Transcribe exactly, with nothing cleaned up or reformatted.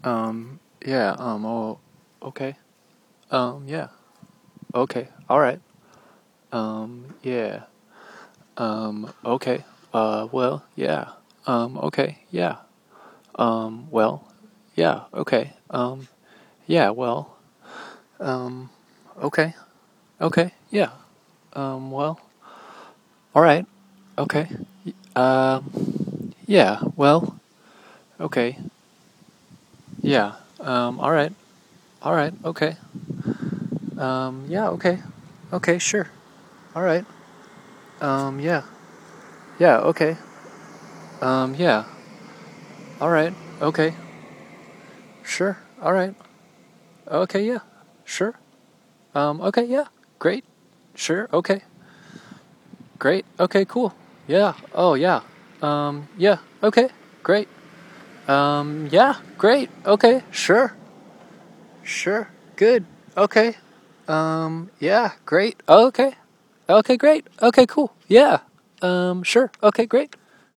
Um, yeah, um, oh, okay. Um, yeah, okay, all right. Um, yeah. Um, okay. Uh, well, yeah. Um, okay, yeah. Um, well, yeah, okay. Um, yeah, well, um, okay. Okay, yeah. Um, well, all right. Okay. Um, yeah, well, okay. Yeah. Um, all right. All right. Okay. Um, yeah, okay. Okay, sure. All right. Um, yeah. Yeah, okay. Um, yeah. All right. Okay. Sure. All right. Okay, yeah. Sure. Um, okay, yeah. Great. Sure. Okay. Great. Okay, cool. Yeah. Oh, yeah. Um, yeah. Okay. Great. Um, yeah. Great. Okay. Sure. Sure. Good. Okay. Um, yeah. Great. Okay. Okay, great. Okay, cool. Yeah. Um, sure. Okay, great.